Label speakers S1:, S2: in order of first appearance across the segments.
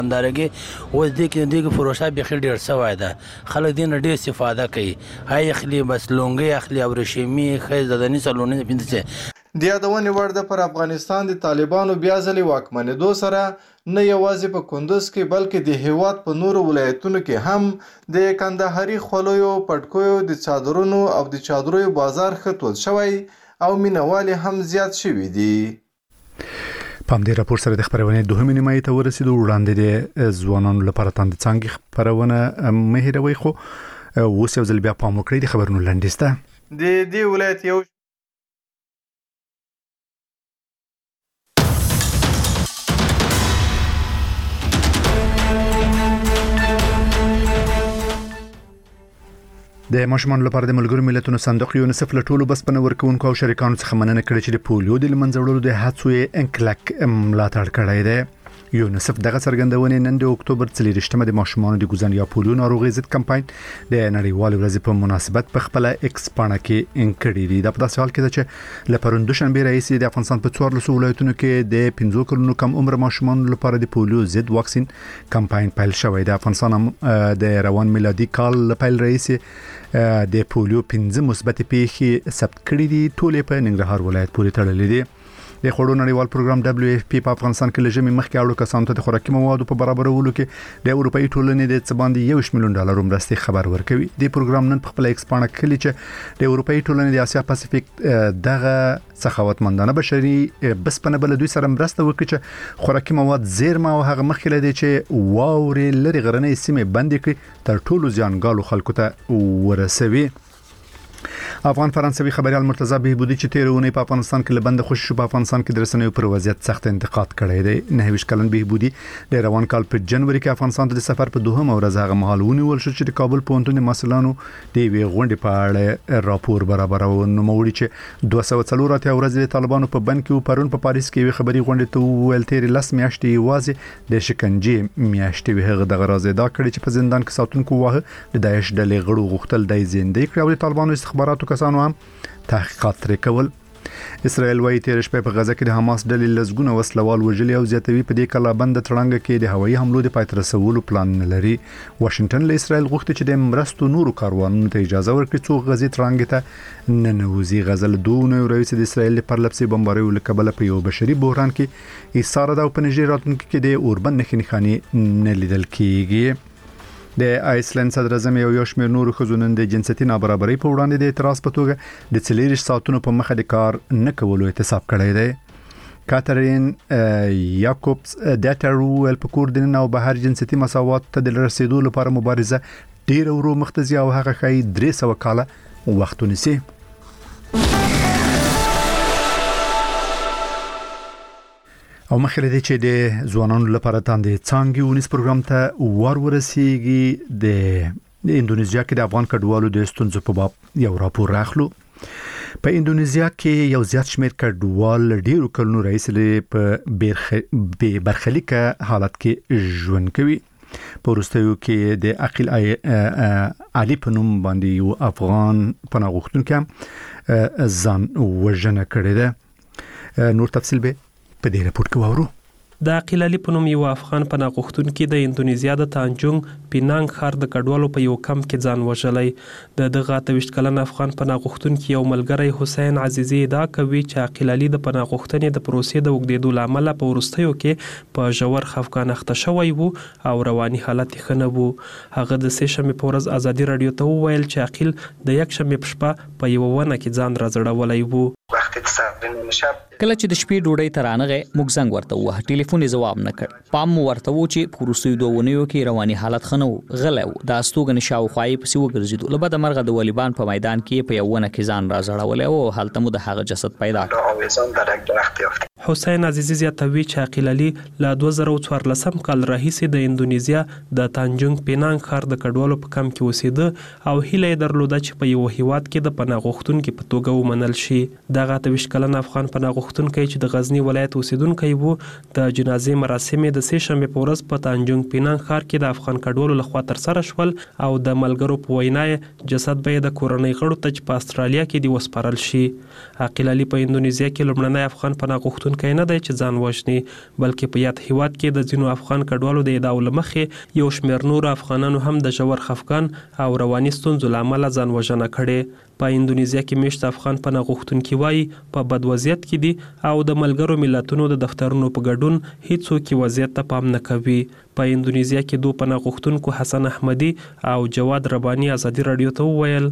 S1: اندارګي اوس دې کې فروشه بخیر ډیر سوای ده خلک دین ډیر استفاده کوي هاي اخلي بس لونګي اخلي او رشمی خیز د نسلونه پینځه
S2: د یادونې وړ ده پر افغانستان د طالبانو بیا ځلې واکمنېدو سره نه یوازې په کندوز کې بلکې د هیواد په نورو ولایتونو کې هم د کندهاري خولیو پټکویو د څادرونو او د چادرونو بازار ښه شوی او مینوال هم زیات شوي دي.
S3: په همدې راپور سره د خبرونې دوهمې نیمایي ته ورسېدو. وړاندې د ځوانانو لپاره تاند څانګې خبرونه مه هېروئ، خو اوس یو ځل بیا پام وکړئ د خبرونو لنډیز ته.
S2: د دې ولایت یو
S3: د ماشومان لپاره د ملګرو ملتونو صندوق یونیسف له ټولو بسپنه ورکوونکو او شریکانو څخه مننه کړې چې د پولیو د له منځه وړلو د هڅو یې انکلک ملاتړ کړی دی. یونیسف دغه څرګندونې نن د اکتوبر 24مه د ماشومانو د ګوزن یا پولیو ناروغۍ ضد کمپاین د نړیوالې ورځې په مناسبت په خپل ایکس پاڼه کې انکړې دي. دا په داسې حال کې ده چې له پروند دوشنبه راهیسې د افغانستان په 14 ولایتونو کې د 15 کلونو کم عمر ماشومانو لپاره د پولیو ضد واکسین کمپاین پیل شوی دی. افغانستان د روان میلادي کال پیل راهیسې د پولیو 15 مثبت پیښې ثبت کړې دي. ټولې په ننګرهار ولایت پورې تړلې دي. د خوړو نړیوال پروګرام WFP په افغانستان کې لږه مخکې اړو کسانو ته د خوراکي موادو په برابرولو کې د اروپאי ټولنې د څه باندې $1 ملیون مرستې خبر ورکوي. د پروګرام نن په خپل ایکس پاڼه کې چې د اروپאי ټولنې د اسیا پاسفیک دغه سخاوتمندانه بشري بسپنه بل دوی سره مرسته وکړي چې خوراکي مواد زیرمه او هغه مخکې لدی چې واورې لري غرنۍ سیمې بندې کړي تر ټولو زیانګالو خلکو ته ورسوي. افغان فرانسوي خبريال مرتضی بهبودي چې تیرونه په افغانستان کې لبند خوش شو په افغانستان کې درسنوي پر وضعیت سخت انتقاد کړی دی. 29 کلن بهبودي د روان کال په جنوري کې افغانستان ته د سفر په دوهم ورځ هغه مهال ونیول شو چې د کابل پوهنتون مسلانو د وی غونډې په اړه راپور برابرو. نو موړي چې 240 ورځې د طالبانو په بند کې پرون په پاریس کې وی خبري غونډې ته ویل تیر لس میاشتې وازه د شکنجې میاشتې وی هغه د غرازه دا کړی چې په زندان کې ساتونکو واه د داعش ډلې غړو غختل د زندې کړو. د طالبانو استخباراتو کسانو هم تحقیقات ترې کول. اسرائیل وايي تیر شپه په غزه کې د حماس ډلې لزګونه وسلوال وژلي او زیاتوي په دې کلا بند تړنګ کې د هوایي حملو د پاتې رسولو پلان نه لري. واشنگټن له اسرائیل غوښتي چې د مرستو نورو کاروانونو ته اجازه ورکړي څو غزې تړنګ ته ننوزي. غزل دونه رئیس د اسرائیل پر لپسي بمباریو لکبل په یو بشري بحران کې ایثار دا په نږدې راتلونکي کې د اوربن نښانې نه لیدل کیږي. د آیسلند صدر اعظم یو شمېر نورو ښځو د جنسيتي نابرابرۍ په وړاندې د اعتراض په توګه د 40 ساعتونو په مخه د کار نه کولو احتساب کړی دی. کاترین یاکوبس د ټرول په کور دننه او بهر جنسيتي مساوات ته د رسیدو لپاره مبارزه ډیر ورو مختزي او هغه خای 300 کاله وخت ونیسي. او مخکې لدی چې د ځوانانو لپاره تاندې څانګې ونیس پروګرام ته ورسیږي. د اندونیزیا کې د افغان کډوالو د ستونزو په باب یو راپور راخلو. په اندونیزیا کې یو زیات شمېر کډوال ډیرو کلونو راهیسې په برخلیکه حالت کې ژوند کوي. په وروستیو کې د عقیل علي په نوم باندې یو افغان پناه غوښتونکی ځان وژنه کړې ده. نور تفصیل به په دې راپور کې وورو.
S4: د عقیل علي په نوم یو افغان پناه غوښتونکی د اندونیزیا د تانجونګ پینانګ ښار د کډوالو په یو کمپ کې ځان وژلی. د دغه 28 کلن افغان پناه غوښتونکی یو ملګری حسین عزیزی ادعا کوي چې عقیل علي د پناه غوښتنې د پروسې د اوږدېدو له امله په وروستیو کې په ژور خفګان اخته شوی و او رواني حالت یې ښه نه و. هغه د سې شنبې په ورځ ازادي راډیو ته وویل چې عقیل د یک شنبې په شپه په یوه ونه کې ځان راځړولی و.
S5: کله چې د شپې ډوډۍ ته رانغی موږ زنګ ورته ووهه، ټلیفون یې ځواب نه کړ. پام مو ورته و چې په وروستیو 2 اونیو کې رواني حالت ښه نه و، غلی و. د استوګنې شاوخوا یې پسې وګرځېدو. له بده مرغه د ولیبان په میدان کې په یو ونه کې ځان راځړولی و او هلته مو د هغه جسد پیدا کړ.
S4: حسین عزیزی زیاتوي چې عقیل علي له 2014 کال راهیسې د اندونیزیا د تانجونګ پینانګ ښار د کډوالو په کمپ کې اوسېده او هیله یې درلوده چې په یو هیواد کې د پناه غوښتونکي په توګه ومنل شي. دغه 28 کلن افغان پناه غوښتونکی چې د غزنی ولایت اوسیدونکی وو د جنازې مراسم د سې شنبې په ورځ په تانجونګ پینانګ ښار کې د افغان کډوالو لخوا ترسره شول او د ملګرو په وینا جسد به د کورنۍ غړو ته چې په استرالیا کې دی وسپارل شي. عقیل علي په اندونیزیا کې لومړنی افغان پناه غوښتونکی غوښتونکی نه دی چې ځان وژني، بلکې په یاد هیواد کې د ځینو افغان کډوالو د ادعاو له مخې یو شمېر نور افغانانو هم د ژور خفګان او رواني ستونزو له امله ځان وژنه کړې. په اندونیزیا کې میشت افغان پناه غوښتونکي وایي په بد وضعیت کې دي او د ملګرو ملتونو د دفترونو په ګډون هیڅوک وضعیت ته پام نه کوي. په اندونیزیا کې دوه پناه غوښتونکو حسن احمدي او جواد رباني ازادي رادیو ته وویل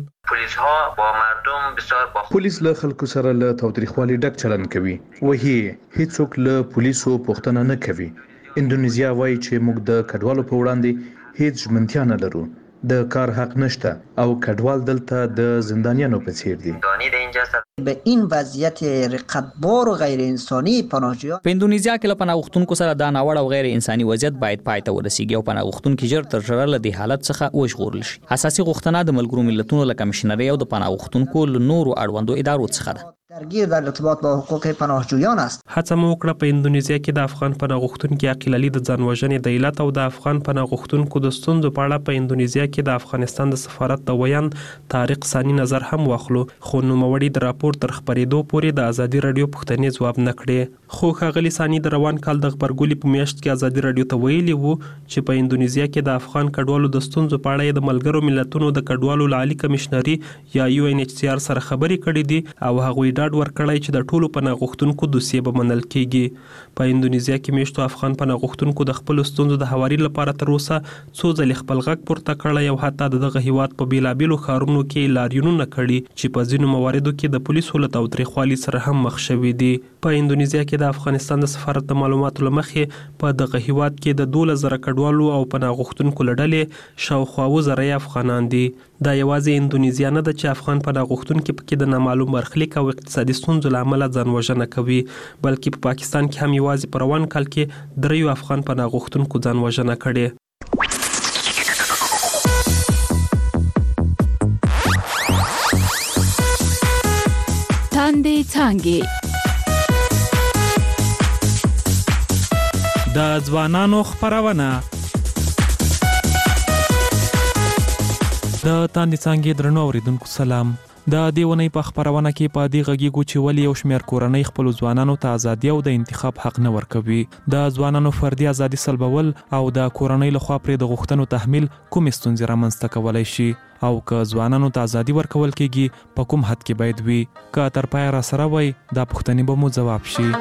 S6: پولیس له خلکو سره له تاوتریخوالي ډک چلن کوي، وهي هیڅوک له پولیسو پوښتنه نه کوي. اندونیزیا وایي چې موږ د کډوالو په وړاندې هیڅ ژمنتیا نه لرو، د کار حق نشته او کډوال دلته د زندانیانو په څیر دي.
S7: به این وضعیت رقتبار و غیر انسانی پناهجویان
S5: په اندونیزیا کې له پناه غوښتونکو سره دا ناوړه او غیر انساني وضعیت باید پای ته ورسیږي او پناه غوښتونکي ژر تر ژره له دې حالت څخه وژغورل شي. اساسي غوښتنه د ملګرو ملتونو له کمیشنرۍ او د پناه غوښتونکو له نورو اړوندو ادارو څخه ده.
S7: درگیر در ارتباط با حقوق پناهجویان است.
S4: هڅه مو وکړه په اندونیزیا کې د افغان پناه غوښتونکي عقیل علي د ځان وژنې د علت او د افغان پناه غوښتونکو د ستونزو په اړه په اندونیزیا کې د افغانستان د سفارت د ویان طارق ثاني نظر هم واخلو، خو نوموړي د راپور تر خپرېدو پورې د ازادي رادیو پوښتنې ځواب نه کړې. خو ښاغلي ثاني د روان کال د غبرګولي په میاشت کې ازادي رادیو ته ویلي وو چې په اندونیزیا کې د افغان کډوالو د ستونزو په اړه د ملګرو ملتونو د کډوالو عالی کمشنري یا UNHCR سره خبرې کړې دي او هغوی ډاډ ورکړی چې د ټولو پناه غوښتونکو دوسیې به منل کیږي. په اندونیزیا کې میشتو افغان پناه غوښتونکو د خپل ستونزو د هواري لپاره تر اوسه څو ځلې خپل غږ پورته کړی او حتی دغه هیواد په بیلابیلو ښارونو کې لاریونونه کړي چې په ځینو مواردو کې د پولیسو له تاوتریخوالي سره هم مخ شوي دي. په اندونیزیا کې د افغانستان د سفارت د معلوماتو له مخې په دغه هیواد کې د 12,000 کډوالو او پناه غوښتونکو له ډلې شاوخوا 1000 افغانان دي. دا یوازې اندونیزیا نه ده چې افغان پناه غوښتونکي پکې د نامعلوم برخلیک او اقتصادي ستونزو له امله ځان وژنه کوي، بلکې په پاکستان کې هم یوازې په روان کال کې 3 افغان پناه غوښتونکو ځان وژنه کړې.
S8: تاندې څانګې
S9: د ځوانانو خپرونه د تاندې څانګې درنو اوریدونکو سلام. د دې ونې په خپرونه کې په دې غږیږو چې ولې یو شمېر کورنۍ خپلو ځوانانو ته ازادي او د انتخاب حق نه ورکوي، د ځوانانو فردي ازادي سلبول او د کورنۍ لخوا پرې د غوښتنو تحمیل کومې ستونزې رامنځته کولی شي او که ځوانانو ته ازادي ورکول کېږي په کوم حد کې باید وي. که تر پایه راسره وئ دا پوښتنې به مو ځواب شي.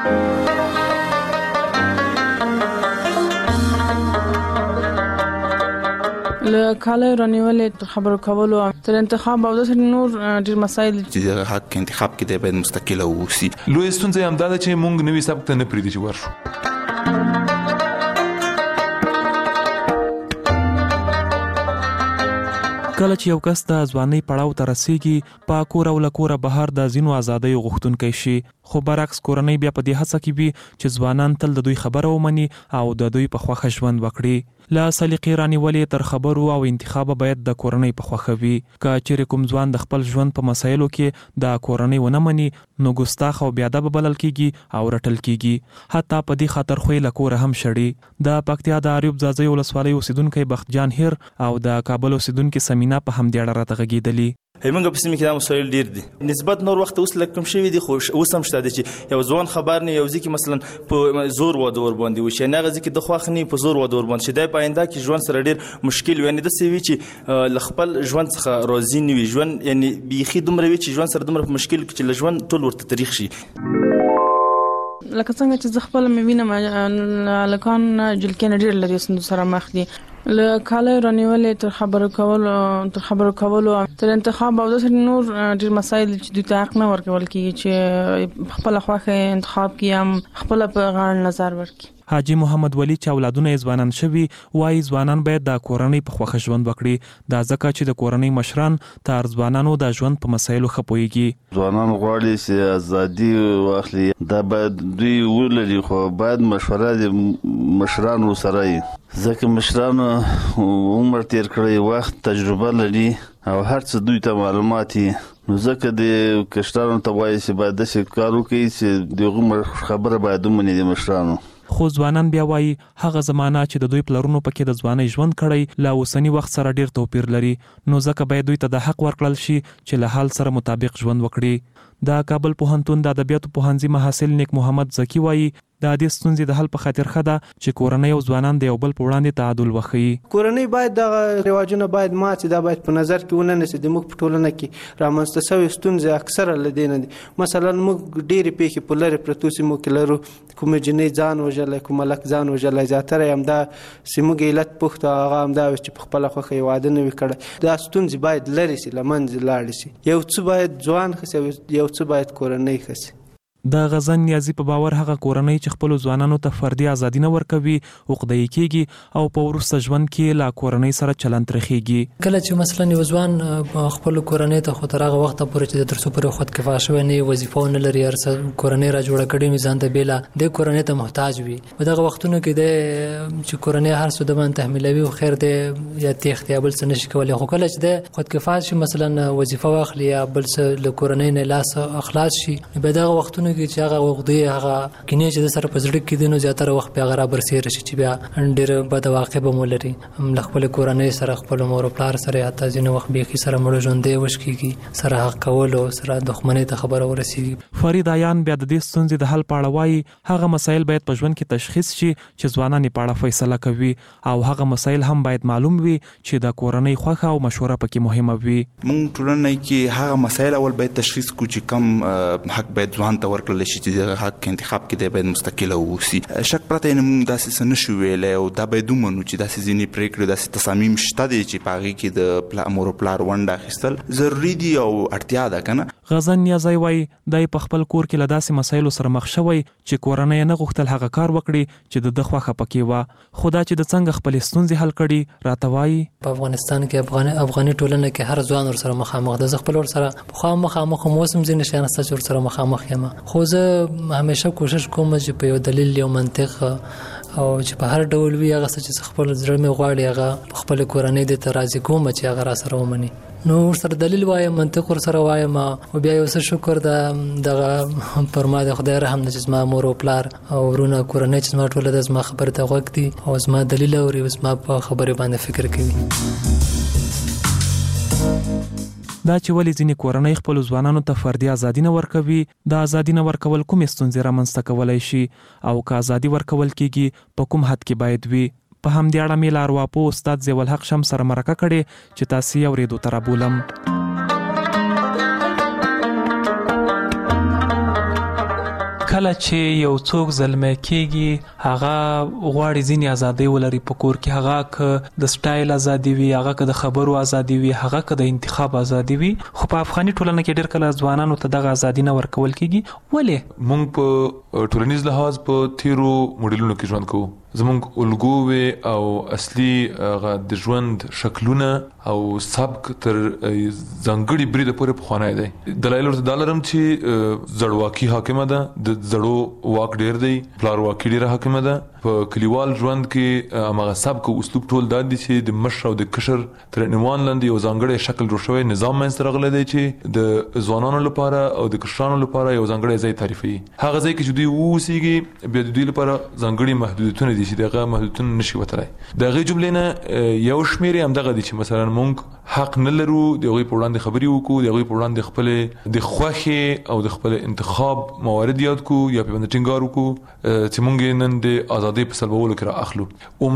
S10: له کاله رانیولې تر خبرو کولو تر انتخاب او د نور ډیر مسایل
S11: چې حق انتخاب کې د باید مستقل اوسي.
S12: لوی ستونزه هم دا ده چې مونږ نوې سبق ته نه پریږدي چې ورشو.
S9: کله چې یو کس د ځوانۍ پړاو ته رسیږي په کور او له کوره بهر د ځینو ازادیو غوښتونکی شي، خو برعکس کورنۍ بیا په دې هڅه کې وي چې ځوانان تل د دوی خبره ومني او د دوی په خوښه ژوند وکړي. له سلیقې رانیولې تر خبرو او انتخابه باید د کورنۍ په خوښه وي. که چیرې کوم ځوان د خپل ژوند په مسایلو کې د کورنۍ ونه مني نو ګستاخ او بېادبه بلل کیږي او رټل کیږي، حتی په دې خاطر خو له کوره هم شړي. د پکتیا د اریوب ځاځي ولسوالۍ اوسیدونکی بختجان هیر او د کابل اوسیدونکي سمینا په همدې اړه راته غږېدلي.
S13: همغه په سیمه کې دا مسایل ډیر دي، نسبت نور وخت اوس لکه کم شوی دي، خو اوس هم شته چې یو ځوان خبر نه یو ځکه مثلا په زور واده ور باندې وشي، نه غزي کې د خوخنی په زور واده ور باندې شي، د پاینده کې ژوند سره ډیر مشکل وي. نه د سوي چې لخپل ژوند څخه راضي نه وي، ژوند یعنی بيخي دومره وي چې ژوند سره دومره مشکل کې چې ژوند ټول ورته تاریخ شي.
S10: لکه څنګه چې زه خپل مې وینم لکان جلکین ډیر لري سره مخ دي. له کاله رانیولې تر خبرو کولو تر انتخاب او د نور ډیر مسایل چې دوی ته حق نه ورکول کیږي چې خپل خواخه انتخاب کیم خپل په غاړه نظر ورکړي.
S9: حاجی محمد ولی چې اولادونه یې ځوانان شوي وایي ځوانان باید د کورنۍ په خوښه ژوند وکړي، دا ځکه چې د کورنۍ مشران تر ځوانانو د ژوند په مسایلو ښه پوهیږي.
S14: ځوانان غواړي چې ازادي واخلي، دا باید دوی ولري، خو باید مشوره د مشرانو سره وي، ځکه مشرانو عمر تیر کړی، وخت تجربه لري او هر څه دوی ته معلومات دي، نو ځکه د کشرانو ته وایي چې باید داسې کار وکړي چې دغه خبره باید ومني د مشرانو.
S9: خو ځوانان بیا وایي هغه زمانہ چې د دوی پلرونو پکې د ځوانۍ ژوند کړی لا اوسنی وخت سره ډیر توپیر لري، نو ځکه باید دوی ته د حق ورکړل شي چې له حال سره مطابق ژوند وکړي. د کابل پوهنتون د ادبیاتو پوهنځي محصل نیک محمد زکی وایي د دې ستونزې د حل په خاطر ښه ده چې کورنۍ او ځوانان د یو بل په وړاندې تعادل وښيي.
S8: کورنۍ باید دغه رواجونه باید مات شي، دا باید په نظر کې ونه نیسي. د موږ په ټولنه کې رامنځته شوې ستونزې اکثره له دې نه دي. مثلا موږ ډېرې پیښې په لرې پرتو سیمو کې لرو، کومه جنۍ ځان وژلی، کوم هلک ځان وژلی، زیاتره یې همدا چې موږ علت پوښتو هغه همدا وي چې په خپله خوښه یې واده نه وي کړی. دا ستونزې باید لرې شي، له منځه لاړې شي. یو څه باید ځوان ښه شي، یو څه باید کورنۍ ښه شي.
S9: د غزن نیازي په باور هغه کورنۍ چې خپل ځوانانو ته فردي ازادي نه ورکوي عقده‌ای کیږي او په وروسته ژوند کې لا کورنۍ سره چلند ترخیږي.
S15: کله چې مثلا یو ځوان خپل کورنۍ ته خو تر هغه وخت پورې چې د ترڅو پر خود کفا شوی نه وظیفه نه لري، ارڅ کورنۍ را جوړه کړي میزان ته بیلا د کورنۍ ته محتاج وي. په دغه وختونو کې د چې کورنۍ هر څه د باندې تحمیلوي او خیر دی یا تخت یا بل څه نشي کولای. خو کله چې د خود کفا شي مثلا وظیفه واخلي یا بل څه له کورنۍ نه لاس اخلاص شي، په دغه وختونو کې چې هغه وغدي هغه کینې چې د سره په زړه کې دینو زیاتره وخت بیا غره برسېره شي چې بیا ډېر بد واقع به مولري له خپل کورنۍ سره خپل مور او پلار سره یا تاسو وخت به سره مړ ژوندې وشکيږي سره حق کول او سره دښمنۍ ته خبره ورسیږي.
S9: فرید عیان بیا د دې ستونزې د حل پاړه وایي هغه مسایل باید په ژوند کې تشخیص شي چې ځوانان یې پاړه فیصله کوي او هغه مسایل هم باید معلوم وي چې د کورنۍ خوښه او مشوره پکې مهمه وي.
S11: موږ ټولنه کې هغه مسایل اول باید تشخیص کړو چې کم حق باید ځوان ته ورکړل شي چې حق انتخاب کې دی باید مستقل اوسي. شک پرته نه موږ داسې څه نشو ویلی او دا باید ومنو چې داسې ځینې پرېکړې داسې تصامیم شته دی چې په هغې کې د مور او پلار ونډه اخیستل ضروري دي او اړتیا ده که نه.
S9: غزن نیازی وایي دی په خپل کور کې له داسې مسایلو سره مخ شوی چې کورنۍ نه غوښتل هغه کار وکړي چې د ده خوښه پکې وه، خو دا چې د څنګه خپلې ستونزې حل کړي راته وایي.
S15: په افغانستان کې افغاني ټولنه کې هر ځوان ورسره مخامخ ده. زه خپل ورسره پخوا مخامخ هم اوس هم ځینې شیان شته چې ورسره مخامخ یم، خو زه همیشه کوشش کوم چې په یو دلیل یو منطق او چې په هر ډول وي هغه څه چې خپل زړه مې غواړي هغه په خپل کورنۍ د ته راضي کوم چې هغه را سره ومني. نو ورسره دلیل وایم، منطق ورسره وایم او بیا یو څه شکر دغه پر ما د خدای رحم چې زما مور او پلار او ورونه کورنۍ چې زما ټوله د زما خبرې ته غوږ دي او زما دلیل اوري او زما په خبرې باندې فکر کوي.
S9: دا چې ولې ځینې کورنۍ خپل ځوانانو ته فردي ازادي نه ورکوي، دا ازادي نه ورکول کومې ستونزې رامنځته کولی شي او که ازادي ورکول کېږي په کوم حد کې باید وي. په همدې اړه مې له ارواپوه استاد ضیاءالحق شمس سره مرکه کړې چې تاسې یې اورېدو ته رابولم. کله چې یو څوک زلمی کېږي هغه غواړي ځینې ازادۍ ولري په کور کې، هغه که د سټایل ازادي وي، هغه که د خبرو ازادي وي، هغه که د انتخاب ازادي وي. خو په افغاني ټولنه کې ډېر کله ځوانانو ته دغه ازادي نه ورکول کېږي. ولې؟
S12: موږ په ټولنیز لحاظ په تیرو موډلونو کې ژوند کوو. زمونږ الګوې او اصلي د ژوند شکلونه او سبک تر ځانګړي بریده پورې پخوانی دی. دلایل ورته دا لرم چې زړواکي حاکمه ده، د زړو واک ډیر دی، پلارواکي ډیره حاکمه ده. په کلیوال ژوند کې هماغه سبک او اسلوب ټول دا دي چې د مشر او د کشر تر عنوان لاندې یو ځانګړی شکل جوړ شوی نظام منځته راغلی دی چې د ځوانانو لپاره او د کشرانو لپاره یو ځانګړی ځای تعریفوي. هغه ځای کې چې دوی واوسیږي بیا د دوی لپاره ځانګړي محدودیتونه دي چې دغه محدودیتونه نشي وتلی. د هغې جملې نه یو شمېر یې همدغه دي چې مثلا موږ حق نه لرو د هغوی په وړاندې خبرې وکړو، د هغوی په وړاندې خپلې د خوښې او د خپل انتخاب موارد یاد کړو یا پرې باندې ټینګار وکړو چې موږ یې نن د ازادۍ په سلبولو کې را اخلو.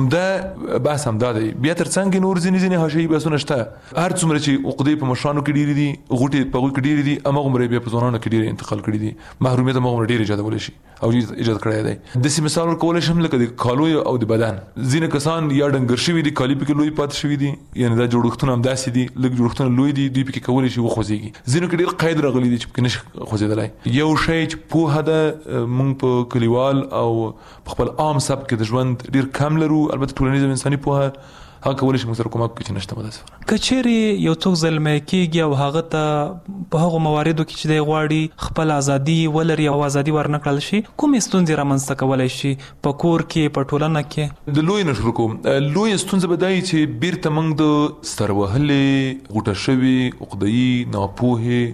S12: عمده بحث همدا دی. بیا تر څنګ نور ځینې حاشیهي بحثونه شته. هر څومره چې عقدې په مشرانو کې ډېرې دي، غوټې په هغوی کې ډېرې دي، هماغومره بیا په ځوانانو کې ډېرې انتقال کړي دي. محرومیت هماغومره ډېر ایجادولی شي او ایجاد کړی دی. داسې مثال ورکولی شم لکه د کالو او د بدن. ځینې کسان یا ډنګر شوي دي، کالي پکې لوی پاتې شوي دي، یعنې دا جوړښتونه همداسې دي، لږ جوړښتونه لوی دي، دوی پکې کولی شي وخوځېږي. ځینو کې ډېر قید راغلی دی چې پکې نشي خوځېدلی. یو شی چې پوهه ده موږ په کلیوال او په خپل عام سبک کې د ژوند ډېر کم لرو. البته ټولنیز او انساني پوهه هغه کولی شي موږ سره کومک وکړي چې نشته متاسفانه.
S9: که چیرې یو څوک زلمی کېږي او هغه ته په هغو مواردو کې چې دی غواړي خپل ازادي ولري او ازادي ورنه کړل شي، کومې ستونزې رامنځته کولی شي په کور کې، په ټولنه کې؟
S12: د لوی نه شروع کوم. لویه ستونزه به دا وي چې بیرته موږ د سر وهلې، غوټه شوې، عقده‌يي، ناپوهې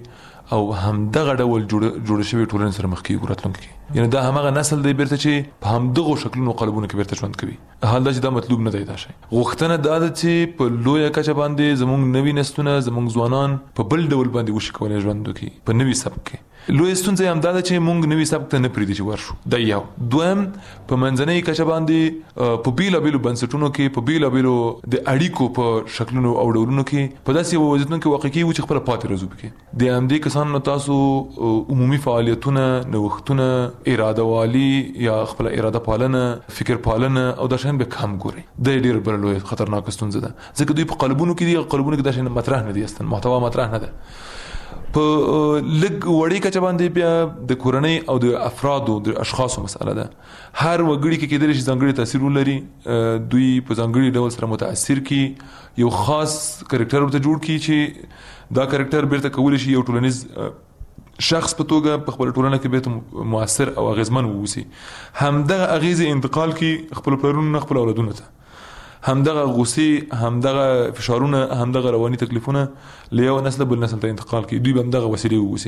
S12: او همدغه ډول جوړ شوی ټولنې سره مخ کیږي راتلونکي کې یعنی دا همغه نسل دی بیرته چې په همدغه شکلونو قالبونو کې بیرته ژوند کوي حال دا چې دا مطلوب نه دی دا شی غوښتنه دا ده چې په لویه کچه باندې زموږ نوي نسلونه زموږ ځوانان په بل ډول باندې وشي کولی ژوند وکړي په نوي سبک کې لوی ستونزه هم دا ده چې موږ نوي سبک ته نه پرېږدي چې ورشو دا یو دویم په منځنۍ کچه باندې په بیلابیلو بنسټونو کې په بیلابیلو د اړیکو په شکلونو او ډولونو کې په داسې وضعیتونو کې واقع کېږي چې خپله پاتې راځو پکې د همدې کسانو تاسو عمومي فعالیتونه نوښتونه اراده والي یا خپله اراده پالنه فکر پالنه او دا شیان به کم ګورئ دا ډېر بله لویه خطرناکه ستونزه ده ځکه دوی په قالبونو کې دي قالبونو کې دا شیان مطرح نه دي اصلا محتوا مطرح نه ده په لږ وړې کچه باندې بیا د کورنۍ او د افرادو د اشخاصو مسأله ده هر وګړي کې کېدلی شي ځانګړی تاثیر ولري دوی په ځانګړي ډول سره متاثر کړي یو خاص کرکټر ورته جوړ کړي چې دا کرکټر بیرته کولی شي یو ټولنیز شخص په توګه په خپل ټولنه کې بیرته مؤثر او اغیزمن واوسي همدغه اغیزې انتقال کړي خپل پلرونو خپل اولادونو ته همدغه غصې همدغه فشارونه همدغه رواني تکلیفونه له یو نسل بل نسل ته انتقال کړي دوی به همدغه وسیلې واوسي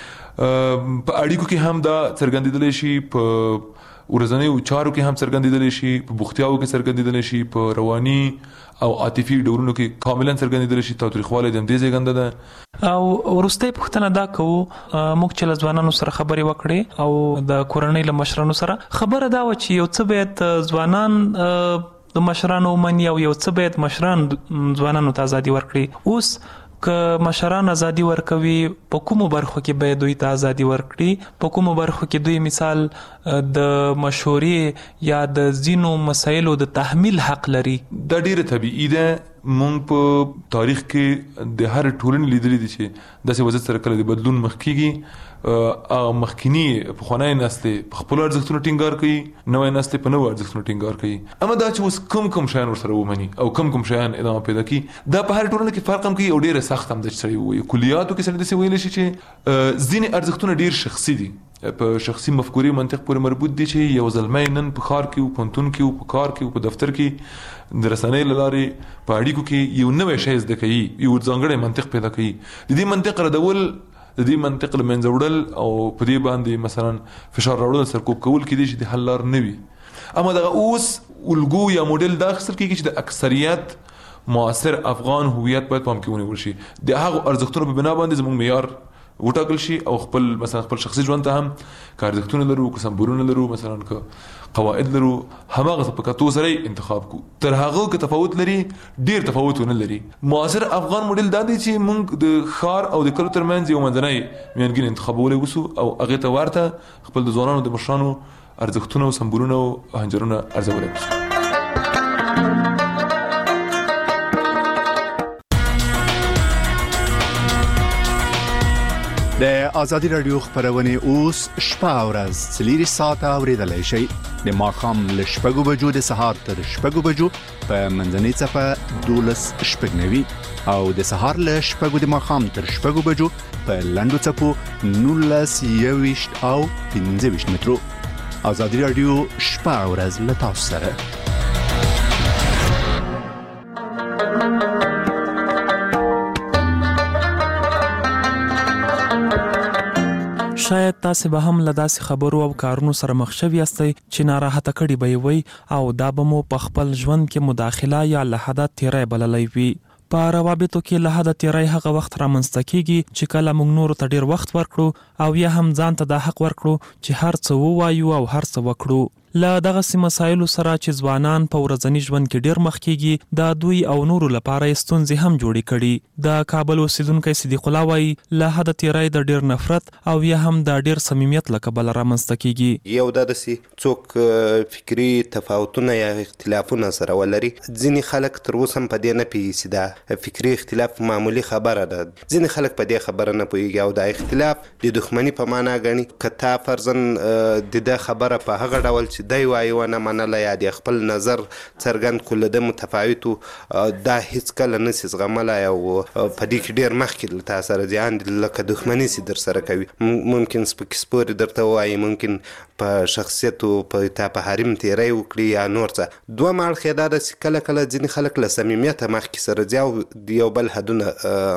S12: په اړیکو کې هم دا څرګندېدلی شي په ورځنیو چارو کې هم څرګندېدلی شي په بوختیاوو کې څرګندېدلی شي په رواني او عاطفي ډولونو کې کاملا څرګندېدلی شي تاوتریخوالی د همدې زېږنده ده
S9: او وروستۍ پوښتنه دا کوو موږ چې له ځوانانو سره خبرې وکړې او د کورنۍ له مشرانو سره خبره دا وه چې یو څه باید ځوانان د مشرانو ومني او یو څه باید مشران ځوانانو ته ازادي ورکړي اوس که مشران ازادي ورکوي په کومو برخو کې باید دوی ته ازادي ورکړي په کومو برخو کې دوی مثال د مشورې یا د ځینو مسایلو د تحمیل حق لري
S12: دا ډیره طبیعي ده مونږ په تاریخ کې د هر ټولنې لیدلي دي چې داسې وضعیت سره کله د بدلون مخ کېږي مخکینی پخوانی نسل په خپل ارزښتونو ټینګار کوي نوې نسل په نوو ارزښتونو ټینګار کوي اما دا چې اوس کوم شیان ورسره ومني او کوم شیان ادامه پیدا کوي دا په هر ټولنه کې فرق هم کوي او ډیره سخت هم د سړي وي کلیاتو کې سره داسې ویل شي چې ځینې ارزښتونه ډیر شخصي دي په شخصي مفکورې منطق پورې مربوط دي چې یو ځلمۍ نن په ښار کې او پوهنتون کې او په کار کې او په دفتر کې د رسنۍ له لارې په اړیکو کې یو نوی شی زده کوي یو ځانګړی منطق پیدا کوي د دې منطق ردول د دې منطق له منځه وړل او په دې باندې مثلا فشار راوړل سرکوب کول کېدای شي د حل لار نه وي اما دغه اوس الګو یا موډل دا اخیستل کېږي چې د اکثریت معاصر افغان هویت باید پام کې ونیول شي د هغو ارزښتونو په بنا باندې زموږ معیار وټاکل شي او خپل مثلا خپل شخصي ژوند ته هم که ارزښتونه لرو که سمبولونه لرو مثلا که قواعد لرو هماغه په کتو سره انتخاب کو تر هغه که تفاوت لري ډیر تفاوت نه لري معاصر افغان موډل دا دی چې موږ د ښار او د کلو ترمنځ یو منځنی میانګین انتخابولای وسو او هغه ته ورته خپل د ځوانانو د مشرانو ارزښتونه او سمبولونه او هنجرونه ارزولای وسو
S3: د ازادي رادیو خبرونه اوس شپه او ورځ څلوري ساعته اوریدلای شئ د ماښام له 6 بجو د سهار تر 6 بجو په منځنۍ صفه 12 شپږنوي او د سهار له 6 د ماښام تر 6 بجو په لندو صفو 19 او 15 مترو ازادي رادیو شپه او ورځ له تاسو سره
S9: شاید تاسو به هم له داسې خبرو او کارونو سره مخ شوي یاستئ چې ناراحته کړي به وي او دا به مو په خپل ژوند کې مداخله یا له حده تیری بللی وي په روابطو کې له حده تیری هغه وخت رامنځته کیږي چې کله موږ نورو ته ډیر وخت ورکړو او یا هم ځان ته دا حق ورکړو چې هر څه ووایو او هر څه وکړو له دغه مسایلو سره چې ځوانان په ورځني ژوند کې ډیر مخ کیږي دا دوی او نورو لپاره ستونزې هم جوړې کړي د کابل اوسیدونکو صدیق الله وایي له حد تیری د ډیر نفرت او یا هم د ډیر صمیمیت له کبله رامنځته کیږي
S16: یو داسې څوک فکری تفاوتونه یا اختلافونه سره ولري ځینې خلک تر اوسه هم په دې نه پوهېږي دا فکری اختلاف معمولی خبره ده ځینې خلک په دې خبره نه پوهېږي او دا اختلاف د دښمني په معنا ګڼي که تا فرضاً د ده خبره په هغه ډول چې چې دی وایي ونه منله یا د خپل نظر څرګند کړو له ده متفاوت دا هیڅکله نسي زغملی او په دې کې ډېر مخکې له تا سره زیان لکه دښمني سي در سره کوي ممکن سپکې سپورې درته ووایي ممکن په شخصیت او تا په حریم تیری وکړي یا نور څه دویم اړخ یې دا ده چې کله کله ځینې خلک له صمیمیته مخکې سره ځي او د یو بل حدونه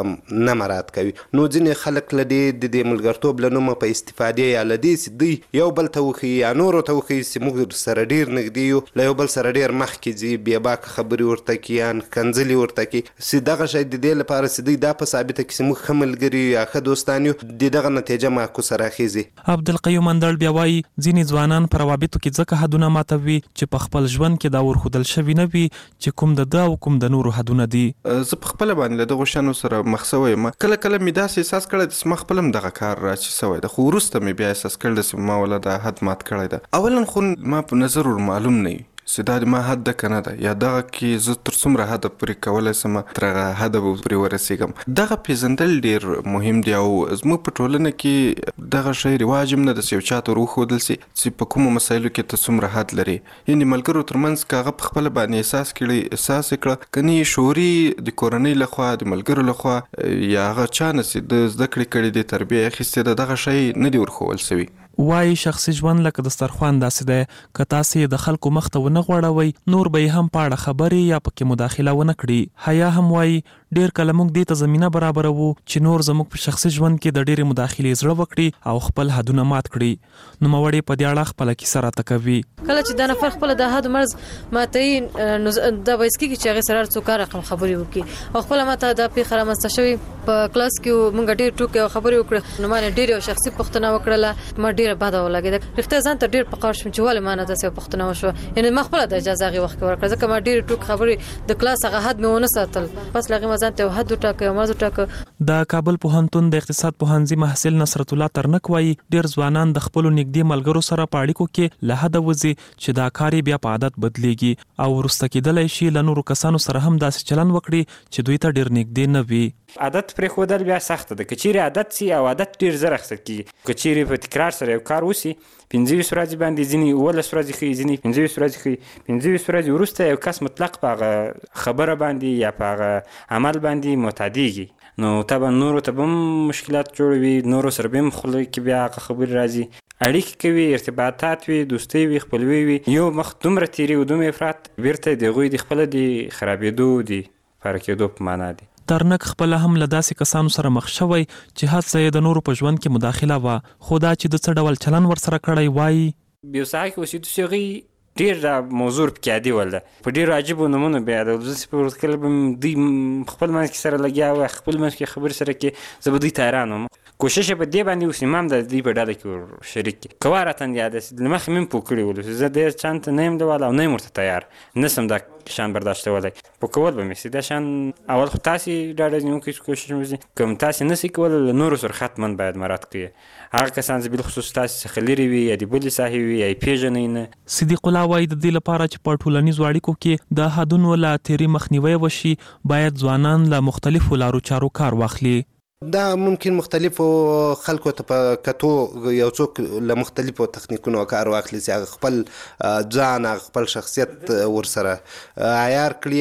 S16: نه مراعات کوي نو ځینې خلک له د ملګرتوب له نومه په استفادې یا له دې چې دوی یو بل ته وښیي یا نورو ته وښیي چې موږ سره ډېر نږدې یو له یو بل سره ډېر مخکې ځي بېباکه خبرې ورته کړي یا کنځلې ورته کړي چې دغه شی د دې لپاره چې دوی دا په ثابته کړي چې موږ ښه ملګري یا ښه دوستان یو د دغه نتیجه معکوسه راخیږي
S9: عبدالقیوم اندړ بیا وایي ځینې ځوانان په روابطو کې ځکه حدونه ماتوي چې په خپل ژوند کې دا ورښودل شوي نه وي چې کوم د ده او کوم د نورو حدونه دي
S17: زه په خپله باندې له دغو شیانو سره مخ سوی یم کله کله مې داسې احساس کړی چې ما خپل هم دغه کار راچې سوی ده خو وروسته مې بیا احساس کړی چې ما ولا دا حد مات کړی ده اولا خو ما په نظر ور معلوم نه وي چې دا ما حد ده که نه ده یا دغه کې زه تر څومره حده پورې کولی شم تر هغه حده به پورې ورسېږم دغه پېژندل ډېر مهم دی او زموږ په ټولنه کې دغه شی رواج هم نه ده چې یو چا ته وروښودل سي چې په کومو مسایلو کې ته څومره حد لري یعنې ملګرو ترمنځ که هغه په خپله باندې احساس یې کړه که نه یې شعوري د کورنۍ لخوا د ملګرو لخوا یا هغه چا نه چې د زده کړې کړې دي تربیه یې اخیستې ده دغه شی نه دی ورښول سوي
S9: وایي شخصي ژوند لکه دسترخوان داسې دی که تاسې د خلکو مخ ته ونه غوړوئ نور به یې هم په اړه خبرې یا پکې مداخله ونه کړي حیا هم وایي ډېر کله موږ دې ته زمینه برابروو چې نور زموږ په شخصي ژوند کې د ډېرې مداخلې زړه وکړي او خپل حدونه مات کړي نوموړې په دې اړه خپله کیسه راته کوي
S18: کله چې دا نفر خپله د حد مرز ماتوي نو دا باعث کېږي چې هغې سره هر څوک هر رقم خبرې وکړي او خپله ماته دا پیښه رامنځته شوې په کلاس کې موږ ډېر ټوکې او خبرې وکړې نو ما نه ډېرې یو شخصي پوښتنه وکړله ما ډېره بده ولګېده رښتیا ځان ته ډېر په قهر شوم چې ولې ما نه داسې یوه پوښتنه وشوه یعنې ما خپله د اجازه هغې وخت کې ورکړه ځکه ما ډېرې ټوکې خبرې د کلاس هغه حد مې ونه ساتل بس له هغې ما ځان ته یو حد وټاکه یو مرز وټاکه
S9: د کابل پوهنتون د اقتصاد پوهنځي محصل نصرت الله ترنک وایي ډېر ځوانان د خپلو نږدې ملګرو سره په اړیکو کې له حده وځي چې دا کار یې بیا په عادت بدلیږي او وروسته کېدلی شي له نورو کسانو سره هم داسې چلند وکړي چې دوی ته ډېر نږدې نه وي
S19: عادت پرېښودل بیا سخته ده که چیرې عادت سي او عادت ډېر زر اخیستل کېږي که چیرې په تکرار سره یو کار وسي 15 ورځې باندې ځینې 11 ورځې ښیي ځینې 15 ورځې ښیي 15 ورځې وروسته یو کس مطلق په هغه خبره باندې یا په هغه عمل باندې معتادېږي نو طبعا نورو ته به هم مشکلات جوړوي نورو سره به هم خوله کې بیا هغه خبرې راځي اړیکې کوي ارتباطات وي دوستۍ وي خپلوي وي یو مخ دومره تیري و دومره افراط بیرته د هغوی د خپله د خرابېدو د پاره کېدو په معنا دی
S9: ترنک خپله هم له داسې کسانو سره مخ شوی چې هڅه یې د نورو په ژوند کې مداخله وه خو دا چې د څه ډول چلن ورسره کړی وایي
S19: یو ساحه کې اوسېدو هغوی ډېر دا موضوع پکې عادي ول ده په ډېرو عجیبو نومونو بیا د داسې په ورځ کله به دوی خپل منځ کې سره لګیا وه خپل منځ کې خبرې سره کې زه به دوی ته حیران وم کوشش یې په دې باندې وسي ما هم د دوی په ډله کې ور شریک کړي که وا راته یاده سي له مخکې مې هم پوه کړي ولو زه ډېر چند ته نه یم لیواله او نه یم ورته تیار نه سم دا شان برداشتولی پوه کول به مې سي دا شان اول خو تاسې ډاډه نیونکی کوشش وځي که هم تاسې نه سي کولی له نورو سره حتما باید مراعات کړي هغه کسان چې بالخصوص تاسې څخه لرې وي یا د بلې ساحې وي یا یې پېژنئ نه
S9: صدیق الله وایي د دې لپاره چې په ټولنیزو اړیکو کې د حدونو له تېري مخنیوی وشي باید ځوانان له مختلفو لارو چارو کار واخلي
S16: دا ممکن مختلفو خلکو ته په کتو یو څوک له مختلفو تخنیکونو کار واخلي چې هغه خپل ځان هغه خپل شخصیت ورسره عیار کړي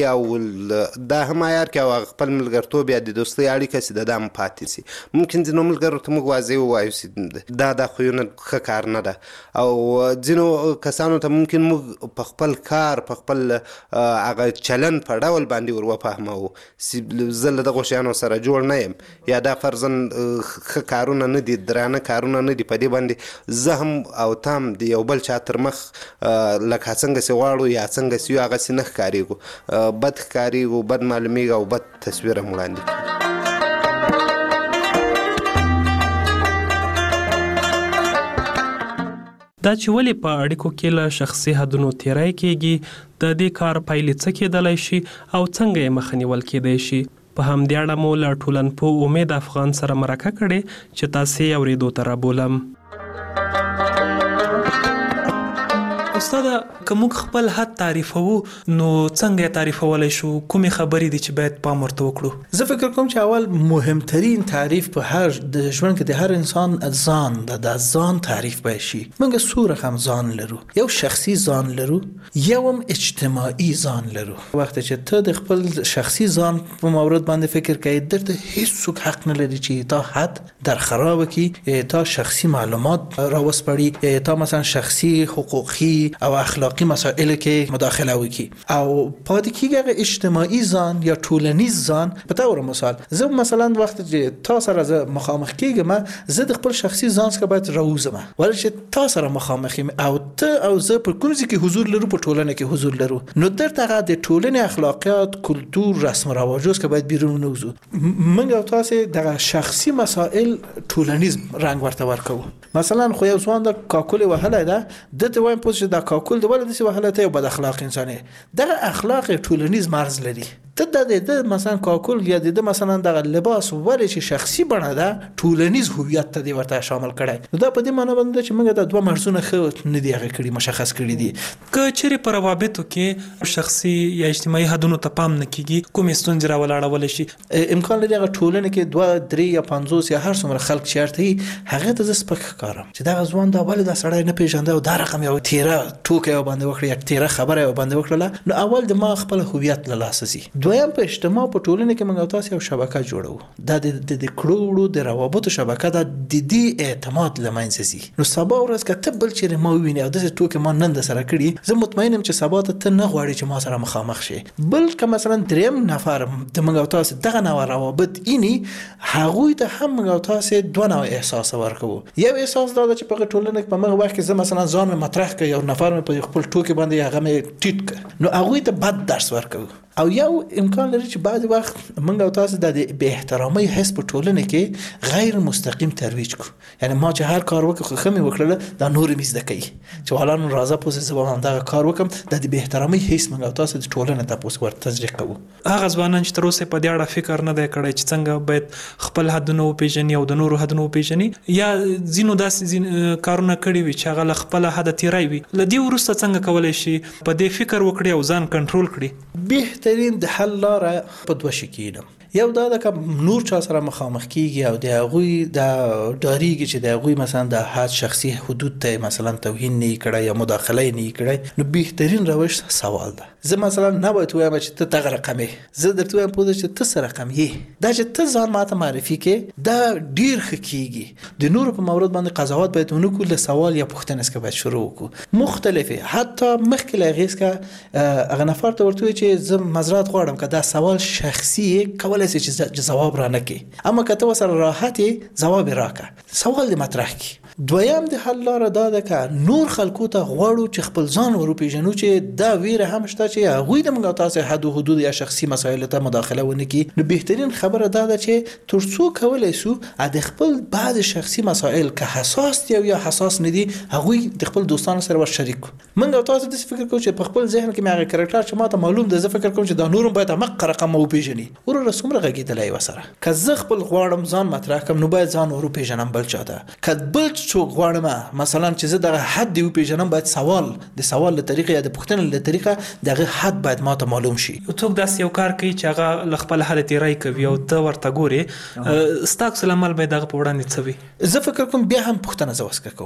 S16: او دا هم عیار کړي او خپل ملګرتوب یا د دوستۍ اړیکه چې د دا هم پاتې سي ممکن ځینو ملګرو ته موږ واضح ووایو چې دا خویونه ښه کار نه ده او ځینو کسانو ته ممکن موږ په خپل کار په خپل هغه چلن په ډول باندې ور وفهموو چې زه له دغو شیانو سره جوړ نه یم یا دا فرضاً ښه کارونه نه دي درانه کارونه نه دي په دې باندې زه هم او تا هم د یو بل چا تر مخ لکه څنګه چې غواړو یا څنګه چې یو هغسې نه ښکارېږو بد ښکارېږو بد معلومېږي او بد تصویر هم وړاندې کوي
S4: دا چې ولې په اړیکو کې له شخصي حدونو تیری کېږي د دې کار پایلې څه کېدلی شي او څنګه یې مخه نیول کېدی شي په همدې اړه مو له ټولنپوه امید افغان سره مرکه کړې چې تاسې اورېدو ته رابولم. استاد کوم خپل حد تعریفو نو څنګه تعریفولای شو کومې خبرې دي چې باید پام ورته وکړو؟
S20: زه فکر کوم چې اول مهمترین تعریف په هر د ژوند کې د هر انسان ځان د ځان تعریف باید شي. موږ څو رقم ځان لرو، یو شخصي ځان لرو، یو هم اجتماعي ځان لرو. وخت چې ته د خپل شخصي ځان په مورد باندې فکر کوي درته هیڅ حق نه لري چې تا حد در خراب کی، تا شخصي معلومات راوسپړي، تا مثلا شخصي حقوقي او اخلاقی مسائل کې مداخله وکړي. او پاتې کیږي اجتماعي ځان یا ټولنیز ځان. په تور مثال زه مثلا وخت چې تا سره زه مخامخ کېږم، زه د خپل شخصي ځان څخه باید راوځم، ولې چې تا سره مخامخ یم او ته او زه په کوم ځای کې حضور لرو، په ټولنه کې حضور لرو، نو درته د ټولنې اخلاقیات، کلتور، رسم رواجو څخه باید بیرون نوځو. موږ او تاسو د شخصي مسائل ټولنیز رنګ ورته ورکو. مثلا خو یو ځوان د کاکل وهله ده، دته وایم پوه چې د کاکل د ولې د وهله ته بد اخلاق انسان دغه اخلاق ټولنیز مرز لري. ته د مثلا کاکل یا د مثلا دغه لباس ولې چې شخصي بڼه ده ټولنیز هویت ته دی ورته شامل کړي. نو دا په دې معنی باندې چې موږ د دوه مرزونه خو نه دی هغه کړي مشخص کړي دي.
S4: که چیرې په روابطو کې شخصي یا اجتماعي حدونو ته پام نه کیږي، کومې ستونزې راولاړول شي؟
S20: امکان لري هغه ټولنه کې 2 3 یا 50 یا هر څومره خلک چیرته هغه ته سپک ښکارم چې دا ځوان دا ولې دا سړی نه پیژنده او دا رقم یو تیره ټوکه باندې وکړي یا تیره خبره باندې وکړه. نو اول د ما خپل هویت له لاسه سي. دویم په اجتماع په ټولنه کې موږ تاسو یو شبکه جوړو، دا د کړوړو د روابطو شبکه ده، د دې اعتماد لمنځه سي. نو سبا ورځ که ته بل چیرې ما ویني او د ټوکه ما نن د سره کړي، زه مطمئنم چې سبا ته نه غواړي چې ما سره مخامخ شي. بل که مثلا دریم نفر د موږ تاسو دغه نوع روابط اینی هغوی ته هم موږ تاسو دوه نوع احساس ورکو. یو احساس دا چې په ټولنه کې په موږ وخت کې زه مثلا ځان مطرح کوي، یو نفر په خپل ټوکه باندې هغه مې ټیټ ک، نو هغه ته بد درس ورکو. او یو امکان لري چې بعض وخت موږ او تاسو د بے احترامۍ حس په ټولنه کې غیر مستقیم ترویج کو. یعنی ما چې هر کار وکړم خو مې وکړل دا نور مې زده کوي چې حالا نن راځه پوسې زه هم دا کار وکم. د بے احترامۍ حس موږ او تاسو د ټولنه ته پوس ورته تشریح کوو.
S4: هغه ځوانان چې تر اوسه په دې اړه فکر نه دی کړی چې څنګه باید خپل حدونه وپیژني او د نورو حدونه وپیژني، یا ځینو داسې کارونه کړي وي چې هغه خپل حد تیرای وي، لدی ورسته څنګه کولای شي په دې فکر وکړي او ځان کنټرول کړي؟
S20: بهترین د حل لاره په دوه شي کېدم. یو دا د نور چا سره مخامخ کیږي او د هغوی د ډاریږي چې د هغوی مثلا د حد شخصي حدود ته مثلا توهین نه کړي یا مداخله نه کړي، نو بهترین روش سوال ده. زه مثلا نه باید وایم چې ته دغه رقم یې، زه درته وایم پوه چې ته څه رقم یې، دا چې ته ځان ماته معرفي کې دا ډیر ښه کیږي. د نورو په مورد باندې قضاوت باید ونه کړو، له سوال یا پوښتنې څخه باید شروع وکړو. مختلفه حتی مخکې له هغې څخه هغه نفر ته ورته وایي چې زه معذرت غواړم که دا سوال شخصي کولی شي چې جواب را نه کړي، اما که ته ورسره راحت یې جواب یې راکړه، سوال دې مطرح کړي. دویم د حل لاره دا ده که نور خلکو ته غواړو چې خپل ځان وروپېژنو چې دا ویره هم شته چې هغوی د موږ تاسو حد او حدود یا شخصي مسایلو ته مداخله ونه کړي. نو بهترین خبره دا ده چې تر څو کولی شو د خپل بعض شخصي مسایل که حساس دي یا حساس نه دي هغوی د خپل دوستانو سره ورشریک کړو. موږ تاسو داسې فکر کوو چې په خپل ذهن کې مې هغه کرکټر چې ماته معلوم ده، زه فکر کوم چې دا نورم باید همغه رقم وپېژني. وروره څومره غږېدلی وسره که زه خپل غواړم ځان مطرح کړم، نو باید ځان وروپېژنم بل چا ته. که بل څوک غواړم مثلا چې زه دغه حد دی وپېژنم، باید سوال له طریقې یا د پوښتنې له طریقه دغه حد باید ماته معلوم شي.
S4: څوک داسې یو کار کوي چې هغه له خپل حد تیری کوي او ته ورته ګورې، ستا عکس العمل باید هغه په وړاندې څه وي؟
S20: زه فکر کوم بیا هم پوښتنه زه وسکه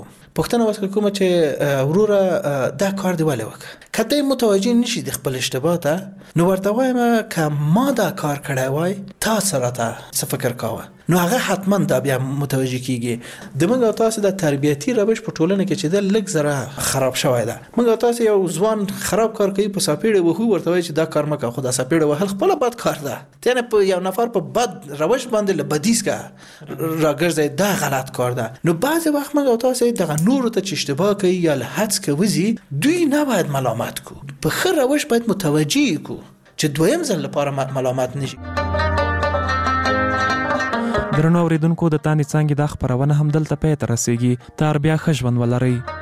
S20: کوم چې وروره دا کار دی ولې وکړه. که ته متوجه نشي د خپل اشتباه ته، نو ورته وایم که ما دا کار کړی وای تا سره ته څه فکر کاوه، نو هغه حتما دا بیا متوجه کیږي. د موږ تاسو د تربیتی روش په ټولنه کې چې د لږ زره خراب شوی ده. موږ تاسو یو ځوان خراب کار کوي په ساپېړه وهو، ورته وایي چې دا کار مکه، خو دا ساپېړه وهل خپل بد کار ده. یعنی په یو نفر په بد روش باندې له بدیس کا راګرځي، دا غلط کار ده. نو بعضی وخت موږ تاسو دغه نور ته چې اشتباه کوي یا له حد کوي، دوی نه باید ملامت کو، په خیر روش باید متوجه کو چې دویم ځل لپاره ملامت نشي.
S9: درنو اوریدونکو، د تانې څانګې دا خبرونه هم دلته پای ته رسیږي. تر بیا ښه ژوند ولرئ.